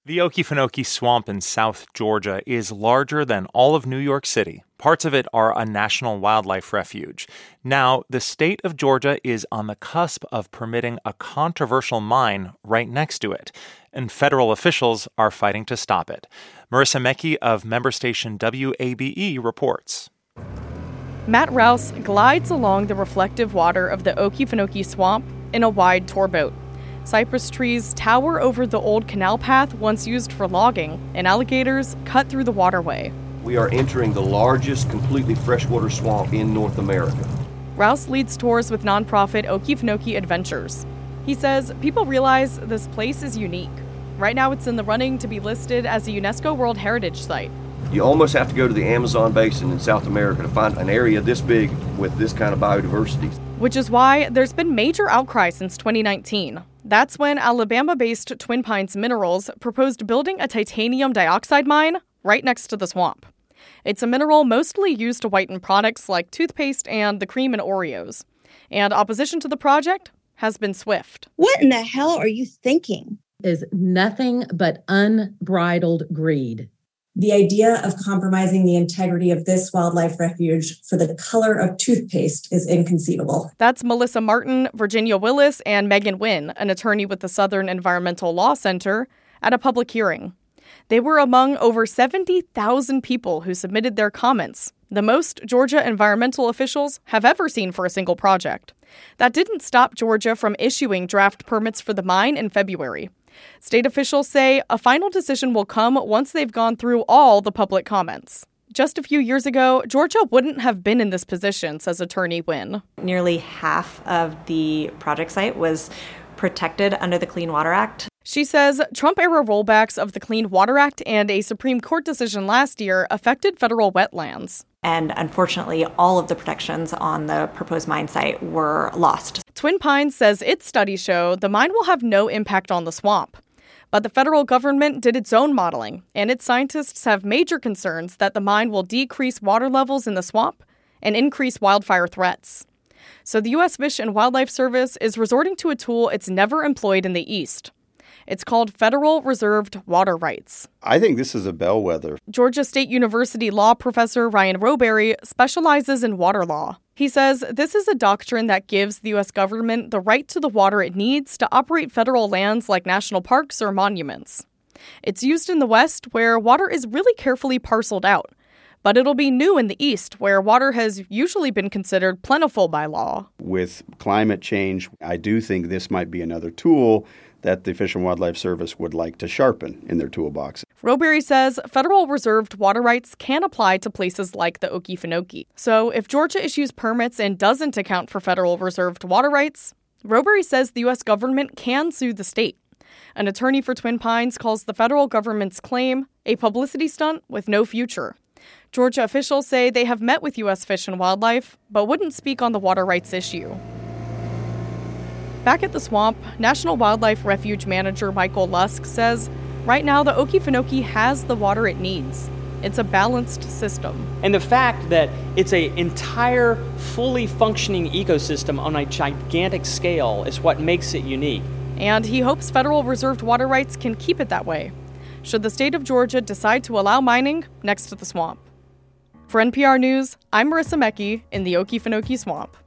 The Okefenokee Swamp in South Georgia is larger than all of New York City. Parts of it are a national wildlife refuge. Now, the state of Georgia is on the cusp of permitting a controversial mine right next to it, and federal officials are fighting to stop it. Marissa Mecki of member station WABE reports. Matt Rouse glides along the reflective water of the Okefenokee Swamp in a wide tour boat. Cypress trees tower over the old canal path once used for logging, and alligators cut through the waterway. We are entering the largest completely freshwater swamp in North America. Rouse leads tours with nonprofit Okefenokee Adventures. He says people realize this place is unique. Right now it's in the running to be listed as a UNESCO World Heritage Site. You almost have to go to the Amazon basin in South America to find an area this big with this kind of biodiversity. Which is why there's been major outcry since 2019. That's when Alabama-based Twin Pines Minerals proposed building a titanium dioxide mine right next to the swamp. It's a mineral mostly used to whiten products like toothpaste and the cream in Oreos. And opposition to the project has been swift. What in the hell are you thinking? Is nothing but unbridled greed. The idea of compromising the integrity of this wildlife refuge for the color of toothpaste is inconceivable. That's Melissa Martin, Virginia Willis, and Megan Wynn, an attorney with the Southern Environmental Law Center, at a public hearing. They were among over 70,000 people who submitted their comments, the most Georgia environmental officials have ever seen for a single project. That didn't stop Georgia from issuing draft permits for the mine in February. State officials say a final decision will come once they've gone through all the public comments. Just a few years ago, Georgia wouldn't have been in this position, says Attorney Wynn. Nearly half of the project site was protected under the Clean Water Act. She says Trump-era rollbacks of the Clean Water Act and a Supreme Court decision last year affected federal wetlands. And unfortunately, all of the protections on the proposed mine site were lost. Twin Pines says its studies show the mine will have no impact on the swamp. But the federal government did its own modeling, and its scientists have major concerns that the mine will decrease water levels in the swamp and increase wildfire threats. So the U.S. Fish and Wildlife Service is resorting to a tool it's never employed in the East. It's called Federal Reserved Water Rights. I think this is a bellwether. Georgia State University law professor Ryan Roberry specializes in water law. He says this is a doctrine that gives the U.S. government the right to the water it needs to operate federal lands like national parks or monuments. It's used in the West, where water is really carefully parceled out. But it'll be new in the East, where water has usually been considered plentiful by law. With climate change, I do think this might be another tool that the Fish and Wildlife Service would like to sharpen in their toolbox. Roberry says federal reserved water rights can apply to places like the Okefenokee. So if Georgia issues permits and doesn't account for federal reserved water rights, Roberry says the U.S. government can sue the state. An attorney for Twin Pines calls the federal government's claim a publicity stunt with no future. Georgia officials say they have met with U.S. Fish and Wildlife, but wouldn't speak on the water rights issue. Back at the swamp, National Wildlife Refuge Manager Michael Lusk says right now the Okefenokee has the water it needs. It's a balanced system. And the fact that it's an entire, fully functioning ecosystem on a gigantic scale is what makes it unique. And he hopes federal reserved water rights can keep it that way, should the state of Georgia decide to allow mining next to the swamp. For NPR News, I'm Marissa Mecki in the Okefenokee Swamp.